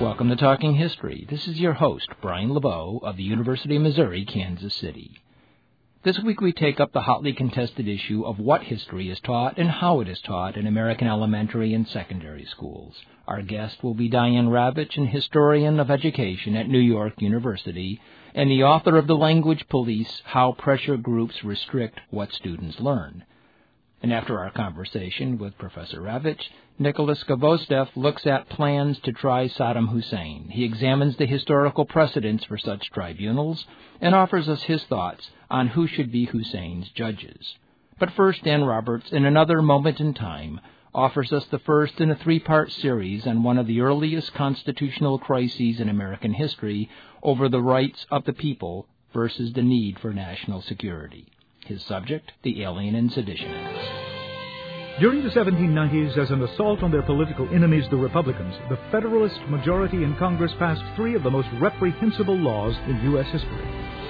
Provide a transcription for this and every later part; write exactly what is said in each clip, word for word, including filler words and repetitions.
Welcome to Talking History. This is your host, Brian LeBeau of the University of Missouri, Kansas City. This week we take up the hotly contested issue of what history is taught and how it is taught in American elementary and secondary schools. Our guest will be Diane Ravitch, an historian of education at New York University and the author of The Language Police, How Pressure Groups Restrict What Students Learn. And after our conversation with Professor Ravitch, Nicholas Gvozdov looks at plans to try Saddam Hussein. He examines the historical precedents for such tribunals and offers us his thoughts on who should be Hussein's judges. But first, Dan Roberts, in Another Moment in Time, offers us the first in a three-part series on one of the earliest constitutional crises in American history over the rights of the people versus the need for national security. His subject, the Alien and Sedition Acts. During the seventeen nineties, as an assault on their political enemies, the Republicans, the Federalist majority in Congress passed three of the most reprehensible laws in U S history.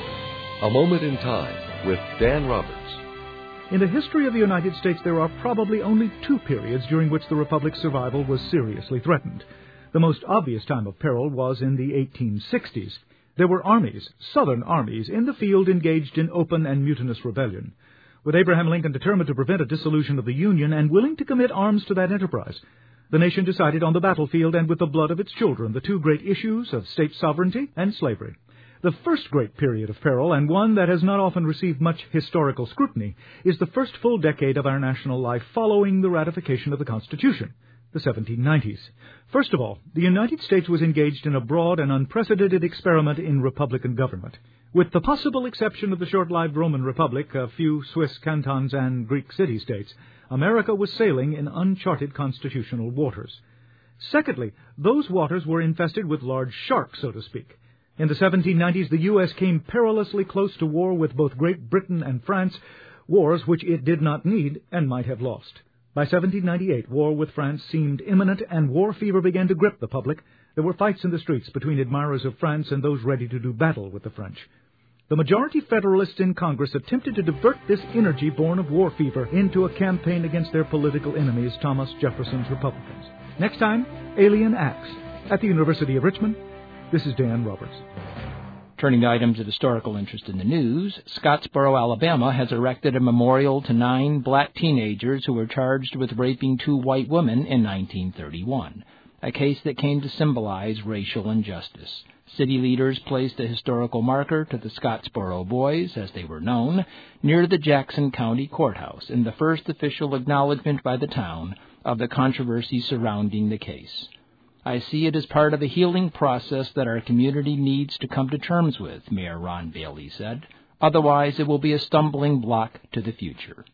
A Moment in Time with Dan Roberts. In the history of the United States, there are probably only two periods during which the Republic's survival was seriously threatened. The most obvious time of peril was in the eighteen sixties. There were armies, Southern armies, in the field engaged in open and mutinous rebellion. With Abraham Lincoln determined to prevent a dissolution of the Union and willing to commit arms to that enterprise, the nation decided on the battlefield and with the blood of its children the two great issues of state sovereignty and slavery. The first great period of peril, and one that has not often received much historical scrutiny, is the first full decade of our national life following the ratification of the Constitution, the seventeen nineties. First of all, the United States was engaged in a broad and unprecedented experiment in Republican government. With the possible exception of the short-lived Roman Republic, a few Swiss cantons, and Greek city-states, America was sailing in uncharted constitutional waters. Secondly, those waters were infested with large sharks, so to speak. In the seventeen nineties, the U S came perilously close to war with both Great Britain and France, wars which it did not need and might have lost. By seventeen ninety-eight, war with France seemed imminent, and war fever began to grip the public. There were fights in the streets between admirers of France and those ready to do battle with the French. The majority Federalists in Congress attempted to divert this energy born of war fever into a campaign against their political enemies, Thomas Jefferson's Republicans. Next time, Alien Acts. At the University of Richmond, this is Dan Roberts. Turning to items of historical interest in the news, Scottsboro, Alabama has erected a memorial to nine black teenagers who were charged with raping two white women in nineteen thirty-one, a case that came to symbolize racial injustice. City leaders placed a historical marker to the Scottsboro Boys, as they were known, near the Jackson County Courthouse in the first official acknowledgement by the town of the controversy surrounding the case. I see it as part of a healing process that our community needs to come to terms with, Mayor Ron Bailey said. Otherwise, it will be a stumbling block to the future.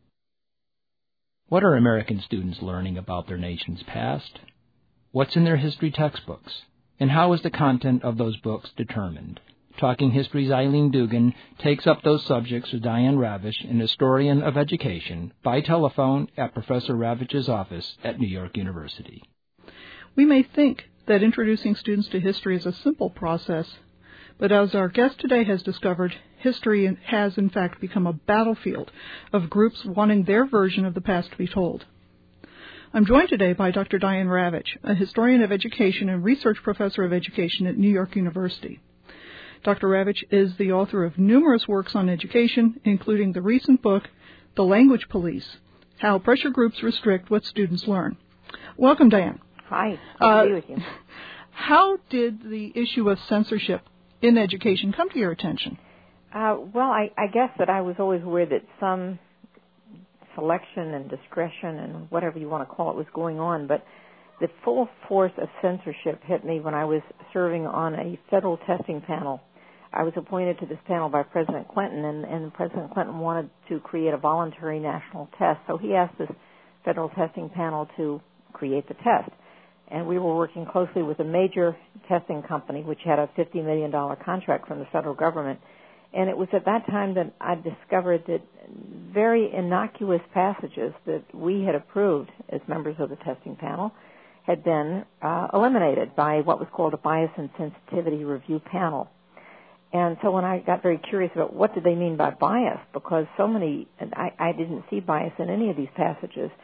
What are American students learning about their nation's past? What's in their history textbooks? And how is the content of those books determined? Talking History's Eileen Dugan takes up those subjects with Diane Ravitch, an historian of education, by telephone at Professor Ravitch's office at New York University. We may think that introducing students to history is a simple process, but as our guest today has discovered, history has in fact become a battlefield of groups wanting their version of the past to be told. I'm joined today by Doctor Diane Ravitch, a historian of education and research professor of education at New York University. Doctor Ravitch is the author of numerous works on education, including the recent book, The Language Police, How Pressure Groups Restrict What Students Learn. Welcome, Diane. Hi, good uh, to be with you. How did the issue of censorship in education come to your attention? Uh, well, I, I guess that I was always aware that some selection and discretion and whatever you want to call it was going on, but the full force of censorship hit me when I was serving on a federal testing panel. I was appointed to this panel by President Clinton, and, and President Clinton wanted to create a voluntary national test, so he asked this federal testing panel to create the test. And we were working closely with a major testing company, which had a fifty million dollars contract from the federal government. And it was at that time that I discovered that very innocuous passages that we had approved as members of the testing panel had been uh, eliminated by what was called a bias and sensitivity review panel. And so when I got very curious about what did they mean by bias, because so many, I, I didn't see bias in any of these passages,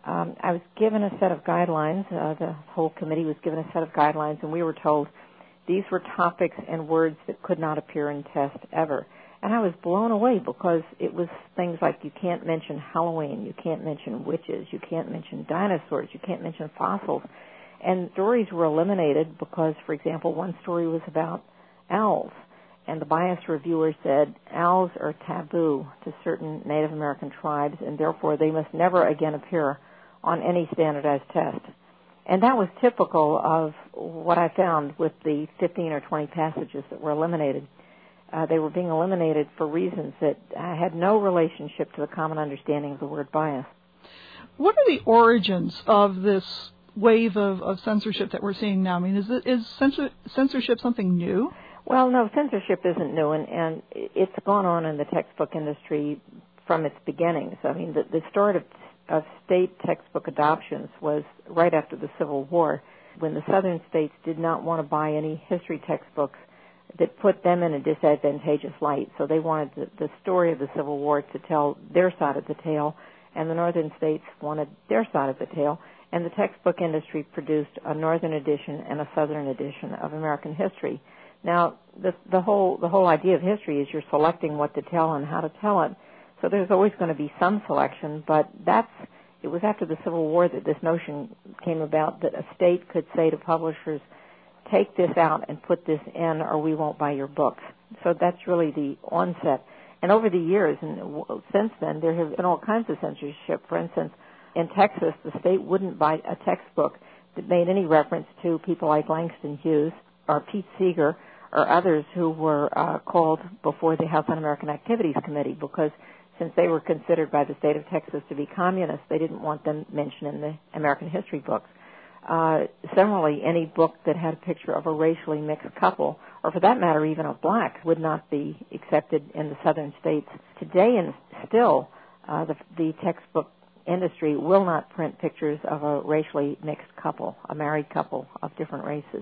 um, I was given a set of guidelines. Uh, the whole committee was given a set of guidelines, and we were told these were topics and words that could not appear in tests ever. And I was blown away because it was things like you can't mention Halloween, you can't mention witches, you can't mention dinosaurs, you can't mention fossils. And stories were eliminated because, for example, one story was about owls. And the biased reviewer said owls are taboo to certain Native American tribes, and therefore they must never again appear on any standardized test. And that was typical of what I found with the fifteen or twenty passages that were eliminated. Uh, they were being eliminated for reasons that uh, had no relationship to the common understanding of the word bias. What are the origins of this wave of, of censorship that we're seeing now? I mean, is, it, is censor, censorship something new? Well, no, censorship isn't new, and, and it's gone on in the textbook industry from its beginnings. I mean, the, the start of, of state textbook adoptions was right after the Civil War, when the southern states did not want to buy any history textbooks that put them in a disadvantageous light. So they wanted the, the story of the Civil War to tell their side of the tale, and the northern states wanted their side of the tale. And the textbook industry produced a northern edition and a southern edition of American history. Now, the, the whole the whole idea of history is you're selecting what to tell and how to tell it. So there's always going to be some selection, but that's it was after the Civil War that this notion came about that a state could say to publishers, take this out and put this in or we won't buy your books. So that's really the onset. And over the years, and since then, there have been all kinds of censorship. For instance, in Texas, the state wouldn't buy a textbook that made any reference to people like Langston Hughes or Pete Seeger or others who were uh, called before the House Un-American Activities Committee, because since they were considered by the state of Texas to be communists, they didn't want them mentioned in the American history books. Uh, similarly, any book that had a picture of a racially mixed couple, or for that matter, even a black, would not be accepted in the southern states. Today, and still, uh, the, the textbook industry will not print pictures of a racially mixed couple, a married couple of different races.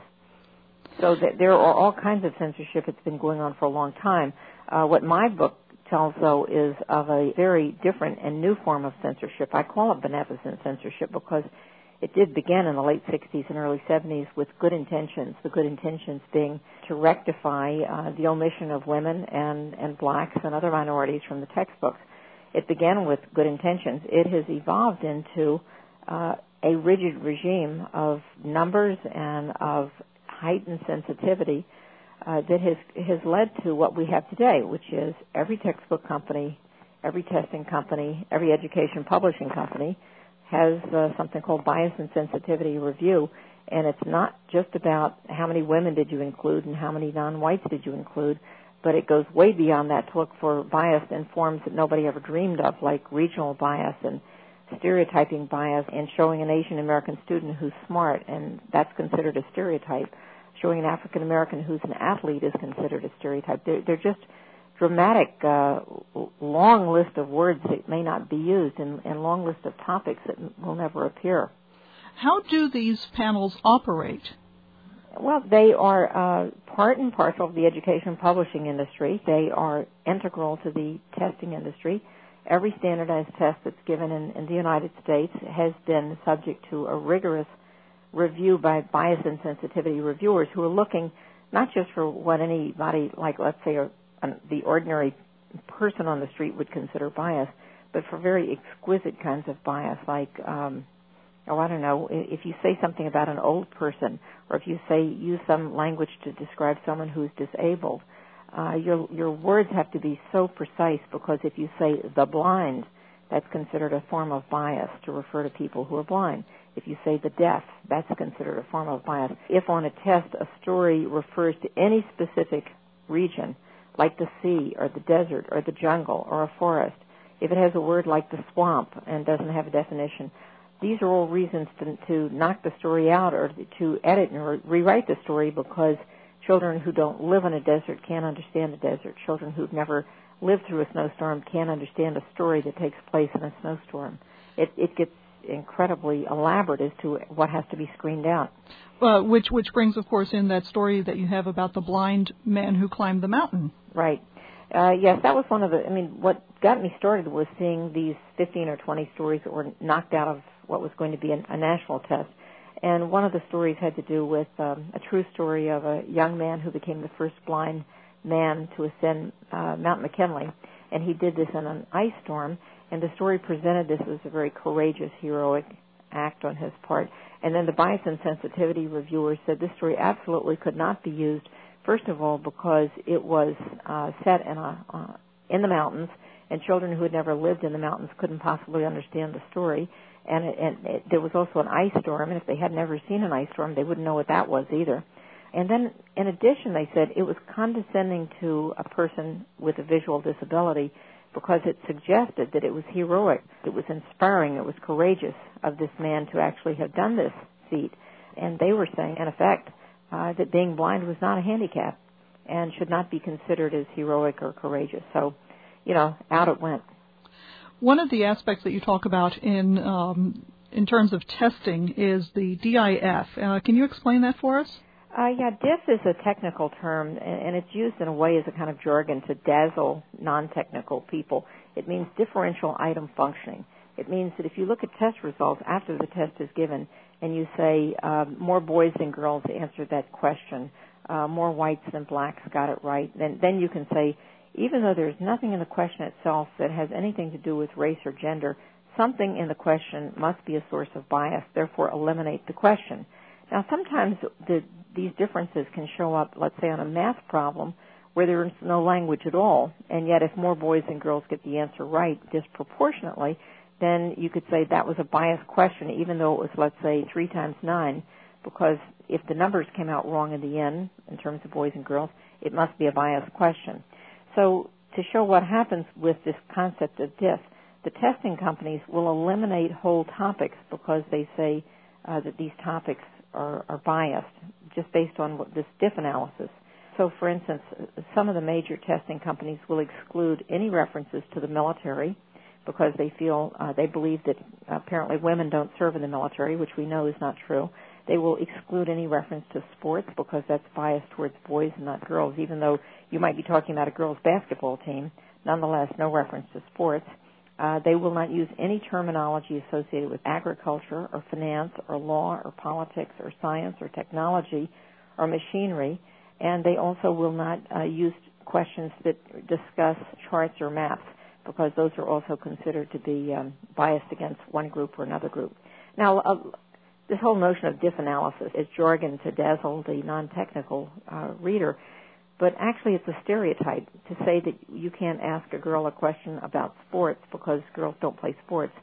So th- there are all kinds of censorship. It's been going on for a long time. Uh, what my book tells, though, is of a very different and new form of censorship. I call it beneficent censorship because it did begin in the late sixties and early seventies with good intentions, the good intentions being to rectify uh, the omission of women and, and blacks and other minorities from the textbooks. It began with good intentions. It has evolved into uh, a rigid regime of numbers and of heightened sensitivity uh, that has has led to what we have today, which is every textbook company, every testing company, every education publishing company has uh, something called bias and sensitivity review, and it's not just about how many women did you include and how many non-whites did you include, but it goes way beyond that to look for bias in forms that nobody ever dreamed of, like regional bias and stereotyping bias, and showing an Asian American student who's smart, and that's considered a stereotype. Showing an African American who's an athlete is considered a stereotype. They're, they're just dramatic, uh, long list of words that may not be used, and, and long list of topics that will never appear. How do these panels operate? Well, they are uh, part and parcel of the education publishing industry. They are integral to the testing industry. Every standardized test that's given in, in the United States has been subject to a rigorous review by bias and sensitivity reviewers who are looking not just for what anybody, like let's say a, a, the ordinary person on the street would consider bias, but for very exquisite kinds of bias, like, um, oh, I don't know, if you say something about an old person, or if you say use some language to describe someone who's disabled, uh, your your words have to be so precise, because if you say the blind, that's considered a form of bias to refer to people who are blind. If you say the deaf, that's considered a form of bias. If on a test a story refers to any specific region, like the sea or the desert or the jungle or a forest, if it has a word like the swamp and doesn't have a definition, these are all reasons to, to knock the story out or to edit or rewrite the story, because children who don't live in a desert can't understand a desert. Children who've never lived through a snowstorm can't understand a story that takes place in a snowstorm. It, it gets incredibly elaborate as to what has to be screened out. Uh, which which brings, of course, in that story that you have about the blind man who climbed the mountain. Right. Uh, yes, that was one of the, I mean, what got me started was seeing these fifteen or twenty stories that were knocked out of what was going to be a, a national test. And one of the stories had to do with um, a true story of a young man who became the first blind man to ascend uh, Mount McKinley. And he did this in an ice storm. And the story presented this as a very courageous, heroic act on his part. And then the bias and sensitivity reviewers said this story absolutely could not be used, first of all, because it was uh, set in a uh, in the mountains, and children who had never lived in the mountains couldn't possibly understand the story. And, it, and it, there was also an ice storm, and if they had never seen an ice storm, they wouldn't know what that was either. And then, in addition, they said it was condescending to a person with a visual disability because it suggested that it was heroic, it was inspiring, it was courageous of this man to actually have done this feat. And they were saying, in effect, uh, that being blind was not a handicap and should not be considered as heroic or courageous. So, you know, out it went. One of the aspects that you talk about in um, in terms of testing is the D I F. Uh, can you explain that for us? Uh, yeah, D I F is a technical term, and it's used in a way as a kind of jargon to dazzle non-technical people. It means differential item functioning. It means that if you look at test results after the test is given and you say uh, more boys than girls answered that question, uh, more whites than blacks got it right, then, then you can say, even though there's nothing in the question itself that has anything to do with race or gender, something in the question must be a source of bias, therefore eliminate the question. Now, sometimes the, these differences can show up, let's say, on a math problem where there is no language at all, and yet if more boys than girls get the answer right disproportionately, then you could say that was a biased question, even though it was, let's say, three times nine, because if the numbers came out wrong in the end, in terms of boys and girls, it must be a biased question. So to show what happens with this concept of D I F, the testing companies will eliminate whole topics because they say uh, that these topics are, are biased just based on what, this D I F analysis. So, for instance, some of the major testing companies will exclude any references to the military because they feel, uh, they believe that apparently women don't serve in the military, which we know is not true. They will exclude any reference to sports because that's biased towards boys and not girls, even though you might be talking about a girls' basketball team. Nonetheless, no reference to sports. Uh, they will not use any terminology associated with agriculture or finance or law or politics or science or technology or machinery. And they also will not uh, use questions that discuss charts or maps because those are also considered to be um, biased against one group or another group. Now, uh, this whole notion of D I F analysis is jargon to dazzle the non-technical uh, reader, but actually it's a stereotype to say that you can't ask a girl a question about sports because girls don't play sports.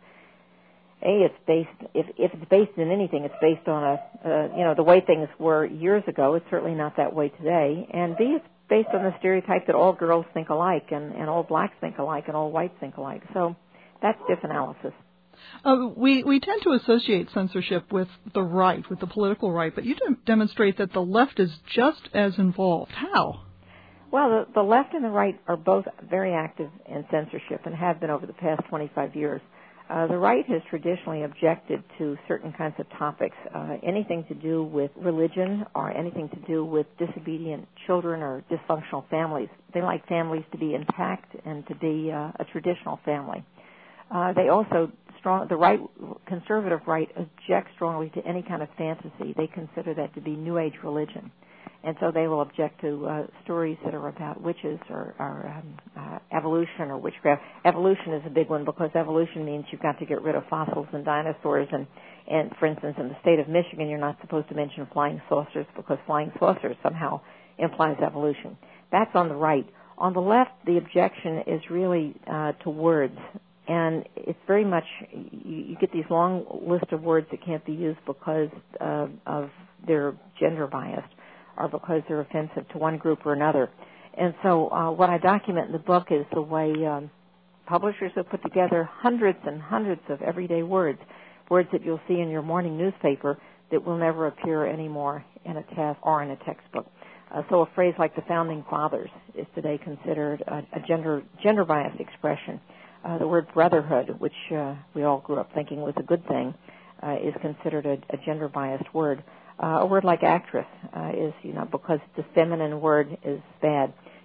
A, it's based, if, if it's based in anything, it's based on a, uh, you know, the way things were years ago. It's certainly not that way today. And B, it's based on the stereotype that all girls think alike and, and all blacks think alike and all whites think alike. So that's D I F analysis. Uh, we, we tend to associate censorship with the right, with the political right, but you de- demonstrate that the left is just as involved. How? Well, the, the left and the right are both very active in censorship and have been over the past twenty-five years. Uh, the right has traditionally objected to certain kinds of topics, uh, anything to do with religion or anything to do with disobedient children or dysfunctional families. They like families to be intact and to be uh, a traditional family. Uh, they also, strong, the right, conservative right objects strongly to any kind of fantasy. They consider that to be New Age religion. And so they will object to uh, stories that are about witches or, or um, uh, evolution or witchcraft. Evolution is a big one because evolution means you've got to get rid of fossils and dinosaurs. And, and for instance, in the state of Michigan, you're not supposed to mention flying saucers because flying saucers somehow implies evolution. That's on the right. On the left, the objection is really uh, to words. And it's very much, you, you get these long list of words that can't be used because uh, of their gender bias or because they're offensive to one group or another. And so uh, what I document in the book is the way um, publishers have put together hundreds and hundreds of everyday words, words that you'll see in your morning newspaper that will never appear anymore in a test or in a textbook. Uh, so a phrase like the Founding Fathers is today considered a, a gender gender biased expression. Uh, the word brotherhood, which uh, we all grew up thinking was a good thing, uh, is considered a, a gender-biased word. Uh, a word like actress uh, is, you know, because the feminine word is bad.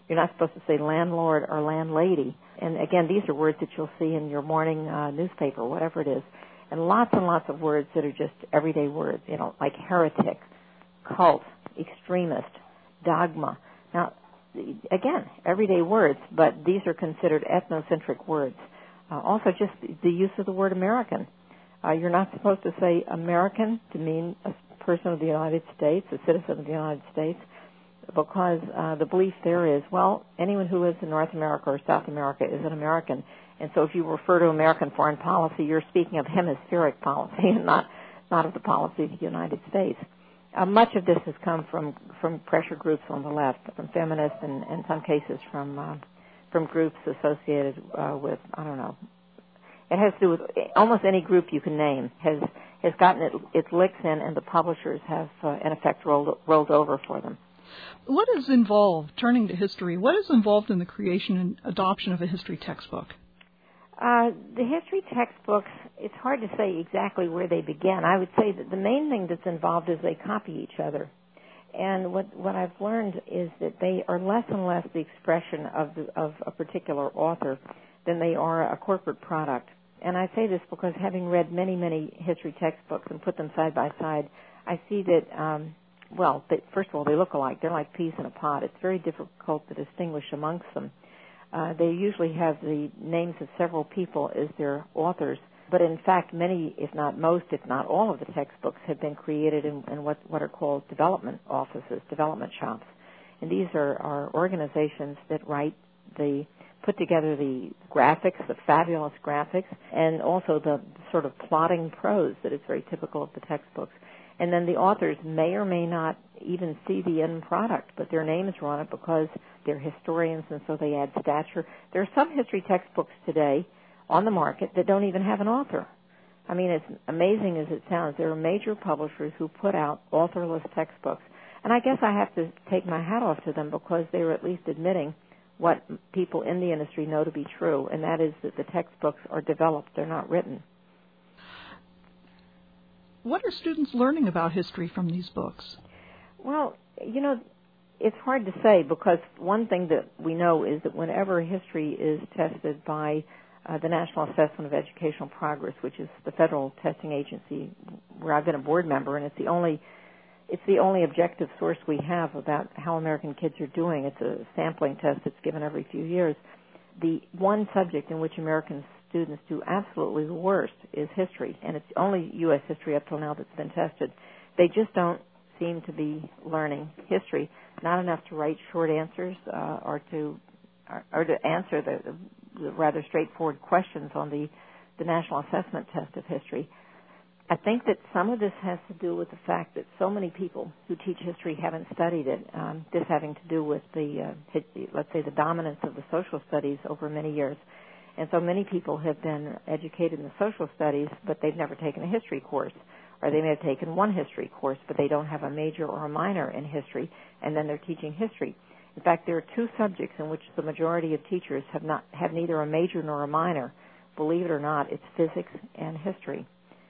You're not supposed to say landlord or landlady. And again, these are words that you'll see in your morning uh, newspaper, whatever it is. And lots and lots of words that are just everyday words, you know, like heretic, cult, extremist, dogma. Now, again, everyday words, but these are considered ethnocentric words. Uh, also, just the use of the word American. Uh, you're not supposed to say American to mean a person of the United States, a citizen of the United States, because uh, the belief there is, well, anyone who lives in North America or South America is an American. And so if you refer to American foreign policy, you're speaking of hemispheric policy and not, not of the policy of the United States. Uh, much of this has come from, from pressure groups on the left, from feminists and in some cases from uh, from groups associated uh, with, I don't know, it has to do with almost any group you can name has has gotten it, its licks in, and the publishers have, uh, in effect, rolled, rolled over for them. What is involved, turning to history, what is involved in the creation and adoption of a history textbook? Uh, the history textbooks, it's hard to say exactly where they begin. I would say that the main thing that's involved is they copy each other. And what, what I've learned is that they are less and less the expression of, the, of a particular author than they are a corporate product. And I say this because having read many, many history textbooks and put them side by side, I see that, um, well, that first of all, they look alike. They're like peas in a pod. It's very difficult to distinguish amongst them. Uh, they usually have the names of several people as their authors, but in fact, many, if not most, if not all of the textbooks have been created in, in what, what are called development offices, development shops. And these are, are organizations that write the, put together the graphics, the fabulous graphics, and also the sort of plotting prose that is very typical of the textbooks. And then the authors may or may not even see the end product, but their names are on it because they're historians, and so they add stature. There are some history textbooks today on the market that don't even have an author. I mean, it's amazing as it sounds. There are major publishers who put out authorless textbooks. And I guess I have to take my hat off to them because they were at least admitting what people in the industry know to be true, and that is that the textbooks are developed, they're not written. What are students learning about history from these books? Well, you know, it's hard to say because one thing that we know is that whenever history is tested by uh, the National Assessment of Educational Progress, which is the federal testing agency where I've been a board member, and it's the only it's the only objective source we have about how American kids are doing. It's a sampling test that's given every few years. The one subject in which American students do absolutely the worst is history, and it's only U S history up till now that's been tested. They just don't seem to be learning history, not enough to write short answers uh, or to or, or to answer the, the rather straightforward questions on the, the National Assessment Test of History. I think that some of this has to do with the fact that so many people who teach history haven't studied it, um, this having to do with the, uh, let's say, the dominance of the social studies over many years. And so many people have been educated in the social studies, but they've never taken a history course. Or they may have taken one history course, but they don't have a major or a minor in history, and then they're teaching history. In fact, there are two subjects in which the majority of teachers have not have neither a major nor a minor. Believe it or not, it's physics and history.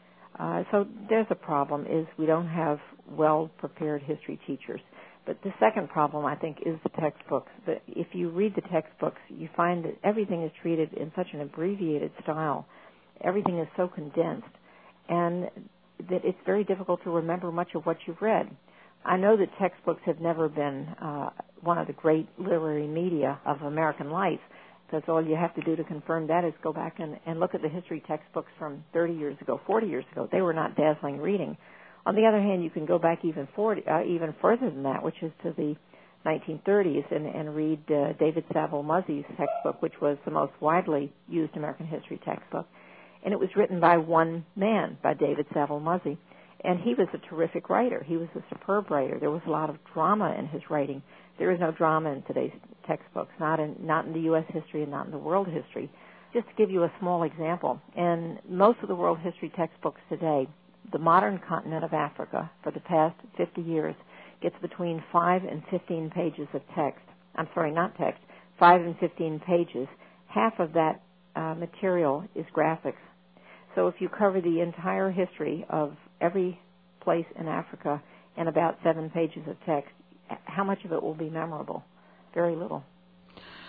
Uh, so there's a problem, is we don't have well-prepared history teachers. But the second problem, I think, is the textbooks. The, if you read the textbooks, you find that everything is treated in such an abbreviated style. Everything is so condensed, and that it's very difficult to remember much of what you've read. I know that textbooks have never been uh, one of the great literary media of American life, because all you have to do to confirm that is go back and, and look at the history textbooks from thirty years ago, forty years ago. They were not dazzling reading. On the other hand, you can go back even forty, uh, even further than that, which is to the nineteen thirties, and, and read uh, David Saville Muzzey's textbook, which was the most widely used American history textbook. And it was written by one man, by David Saville Muzzey. And he was a terrific writer. He was a superb writer. There was a lot of drama in his writing. There is no drama in today's textbooks, not in not in the U S history and not in the world history. Just to give you a small example, in most of the world history textbooks today, the modern continent of Africa for the past fifty years gets between five and fifteen pages of text. I'm sorry, not text, five and fifteen pages. Half of that uh, material is graphics. So if you cover the entire history of every place in Africa in about seven pages of text, how much of it will be memorable? Very little.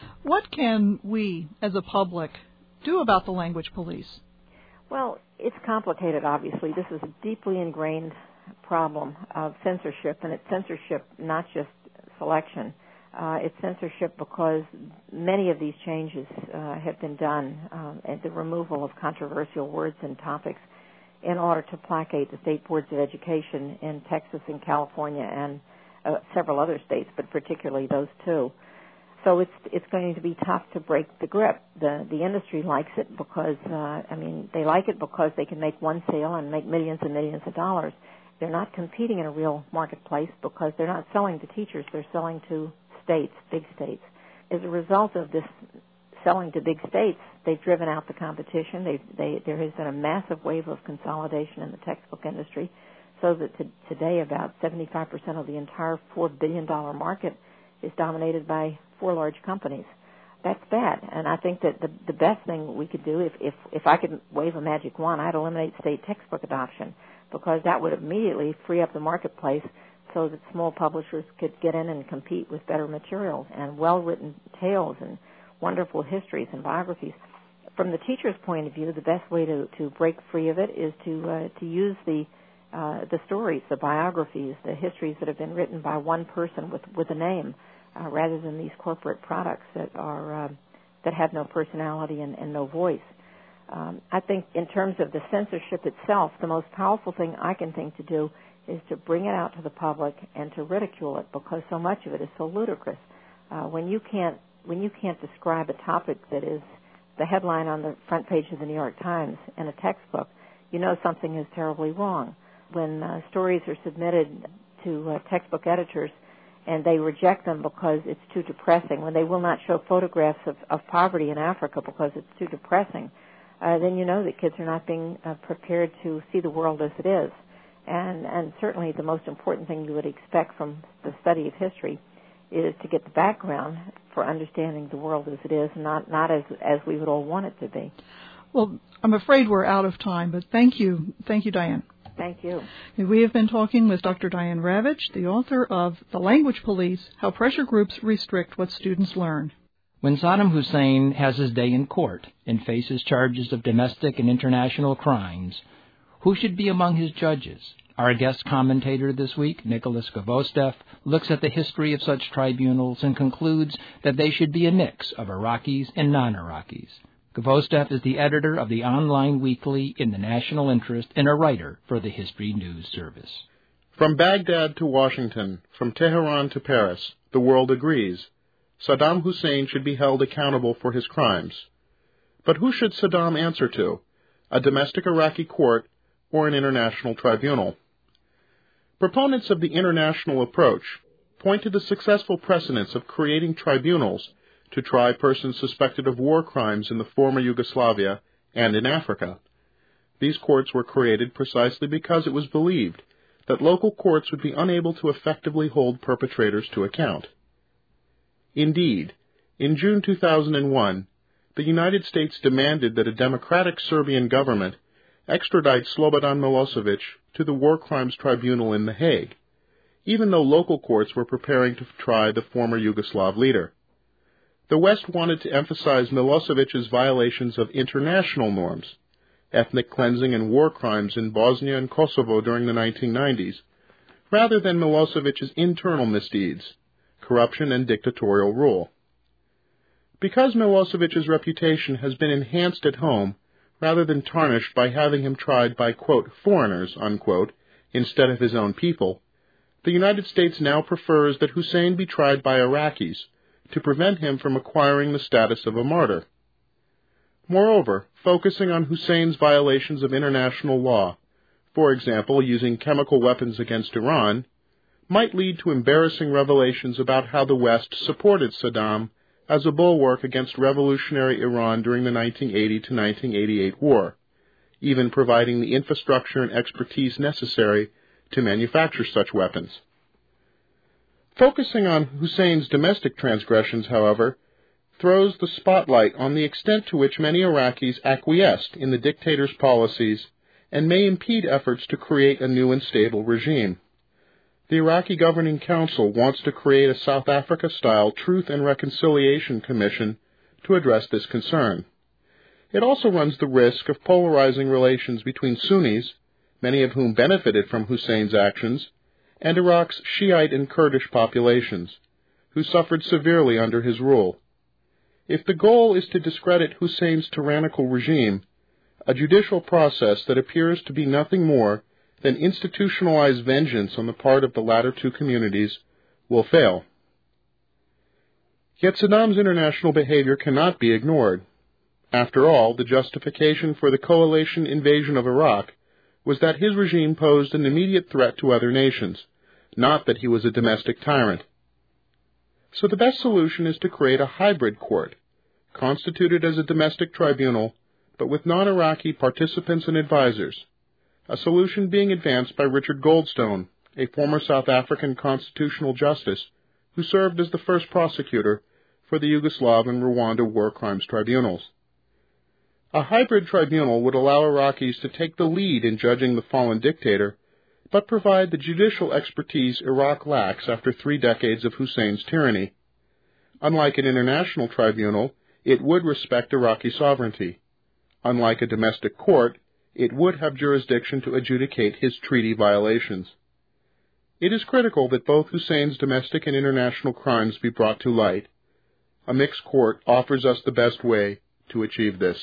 What can we, as a public, do about the language police? Well, it's complicated, obviously. This is a deeply ingrained problem of censorship, and it's censorship not just selection. Uh, it's censorship because many of these changes uh, have been done, um, and the removal of controversial words and topics in order to placate the state boards of education in Texas and California and uh, several other states, but particularly those two. So it's it's going to be tough to break the grip. The the industry likes it because, uh, I mean, they like it because they can make one sale and make millions and millions of dollars. They're not competing in a real marketplace because they're not selling to teachers. They're selling to states, big states. As a result of this selling to big states, they've driven out the competition. They, they, there has been a massive wave of consolidation in the textbook industry, so that to, today about seventy-five percent of the entire four billion dollars market is dominated by four large companies. That's bad, and I think that the, the best thing we could do, if, if, if I could wave a magic wand, I'd eliminate state textbook adoption, because that would immediately free up the marketplace so that small publishers could get in and compete with better materials and well-written tales and wonderful histories and biographies. From the teacher's point of view, the best way to, to break free of it is to uh, to use the uh, the stories, the biographies, the histories that have been written by one person with with a name, uh, rather than these corporate products that are uh, that have no personality and, and no voice. Um, I think in terms of the censorship itself, the most powerful thing I can think to do is to bring it out to the public and to ridicule it, because so much of it is so ludicrous. Uh, when you can't when you can't describe a topic that is the headline on the front page of the New York Times in a textbook, you know something is terribly wrong. When uh, stories are submitted to uh, textbook editors and they reject them because it's too depressing, when they will not show photographs of, of poverty in Africa because it's too depressing, uh, then you know that kids are not being uh, prepared to see the world as it is. And, and certainly the most important thing you would expect from the study of history is to get the background for understanding the world as it is, not not as as we would all want it to be. Well, I'm afraid we're out of time, but thank you. Thank you, Diane. Thank you. We have been talking with Doctor Diane Ravitch, the author of The Language Police, How Pressure Groups Restrict What Students Learn. When Saddam Hussein has his day in court and faces charges of domestic and international crimes, who should be among his judges? Our guest commentator this week, Nicholas Gvostev, looks at the history of such tribunals and concludes that they should be a mix of Iraqis and non-Iraqis. Gvostev is the editor of the online weekly In the National Interest and a writer for the History News Service. From Baghdad to Washington, from Tehran to Paris, the world agrees. Saddam Hussein should be held accountable for his crimes. But who should Saddam answer to? A domestic Iraqi court or an international tribunal? Proponents of the international approach point to the successful precedents of creating tribunals to try persons suspected of war crimes in the former Yugoslavia and in Africa. These courts were created precisely because it was believed that local courts would be unable to effectively hold perpetrators to account. Indeed, in June two thousand one, the United States demanded that a democratic Serbian government extradite Slobodan Milosevic to the War Crimes Tribunal in The Hague, even though local courts were preparing to try the former Yugoslav leader. The West wanted to emphasize Milosevic's violations of international norms, ethnic cleansing and war crimes in Bosnia and Kosovo during the nineteen nineties, rather than Milosevic's internal misdeeds, corruption and dictatorial rule. Because Milosevic's reputation has been enhanced at home, rather than tarnished by having him tried by, quote, foreigners, unquote, instead of his own people, the United States now prefers that Hussein be tried by Iraqis to prevent him from acquiring the status of a martyr. Moreover, focusing on Hussein's violations of international law, for example, using chemical weapons against Iran, might lead to embarrassing revelations about how the West supported Saddam as a bulwark against revolutionary Iran during the nineteen eighty to nineteen eighty-eight war, even providing the infrastructure and expertise necessary to manufacture such weapons. Focusing on Hussein's domestic transgressions, however, throws the spotlight on the extent to which many Iraqis acquiesced in the dictator's policies and may impede efforts to create a new and stable regime. The Iraqi Governing Council wants to create a South Africa-style Truth and Reconciliation Commission to address this concern. It also runs the risk of polarizing relations between Sunnis, many of whom benefited from Hussein's actions, and Iraq's Shiite and Kurdish populations, who suffered severely under his rule. If the goal is to discredit Hussein's tyrannical regime, a judicial process that appears to be nothing more than institutionalized vengeance on the part of the latter two communities will fail. Yet Saddam's international behavior cannot be ignored. After all, the justification for the coalition invasion of Iraq was that his regime posed an immediate threat to other nations, not that he was a domestic tyrant. So the best solution is to create a hybrid court, constituted as a domestic tribunal, but with non-Iraqi participants and advisors, a solution being advanced by Richard Goldstone, a former South African constitutional justice who served as the first prosecutor for the Yugoslav and Rwanda war crimes tribunals. A hybrid tribunal would allow Iraqis to take the lead in judging the fallen dictator, but provide the judicial expertise Iraq lacks after three decades of Hussein's tyranny. Unlike an international tribunal, it would respect Iraqi sovereignty. Unlike a domestic court, it would have jurisdiction to adjudicate his treaty violations. It is critical that both Hussein's domestic and international crimes be brought to light. A mixed court offers us the best way to achieve this.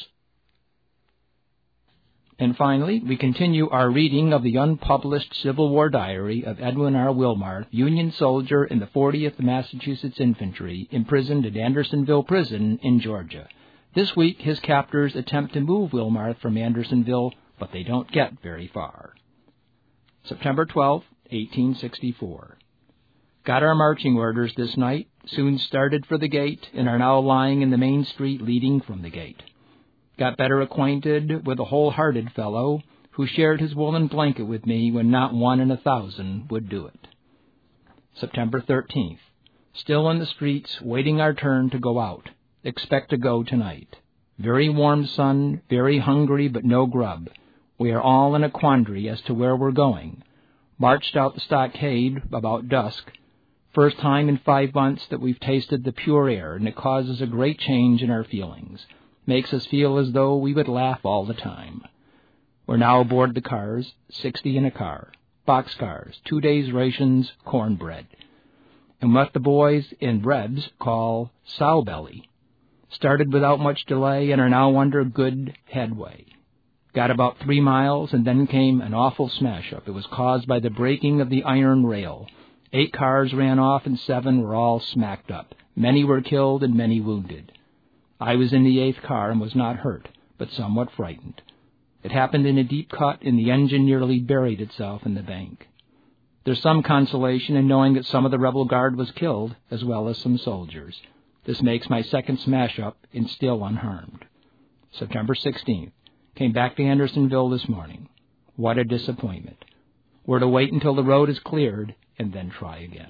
And finally, we continue our reading of the unpublished Civil War diary of Edwin R. Wilmarth, Union soldier in the fortieth Massachusetts Infantry, imprisoned at Andersonville Prison in Georgia. This week, his captors attempt to move Wilmarth from Andersonville, but they don't get very far. September twelfth, eighteen sixty-four. Got our marching orders this night, soon started for the gate, and are now lying in the main street leading from the gate. Got better acquainted with a whole-hearted fellow who shared his woolen blanket with me when not one in a thousand would do it. September thirteenth. Still in the streets, waiting our turn to go out. Expect to go tonight. Very warm sun, very hungry, but no grub. We are all in a quandary as to where we're going. Marched out the stockade about dusk. First time in five months that we've tasted the pure air, and it causes a great change in our feelings. Makes us feel as though we would laugh all the time. We're now aboard the cars, sixty in a car. Boxcars, two days' rations, cornbread. And what the boys in Rebs call sow belly. Started without much delay and are now under good headway. Got about three miles and then came an awful smash-up. It was caused by the breaking of the iron rail. Eight cars ran off and seven were all smacked up. Many were killed and many wounded. I was in the eighth car and was not hurt, but somewhat frightened. It happened in a deep cut and the engine nearly buried itself in the bank. There's some consolation in knowing that some of the rebel guard was killed, as well as some soldiers. This makes my second smash-up and still unharmed. September sixteenth. Came back to Andersonville this morning. What a disappointment. We're to wait until the road is cleared and then try again.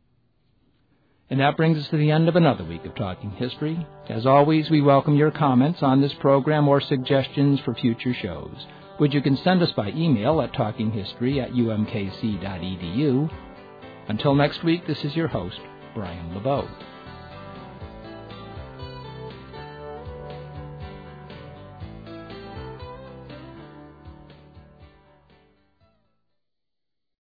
And that brings us to the end of another week of Talking History. As always, we welcome your comments on this program or suggestions for future shows, which you can send us by email at talkinghistory at u m k c dot e d u. Until next week, this is your host, Brian LeBeau.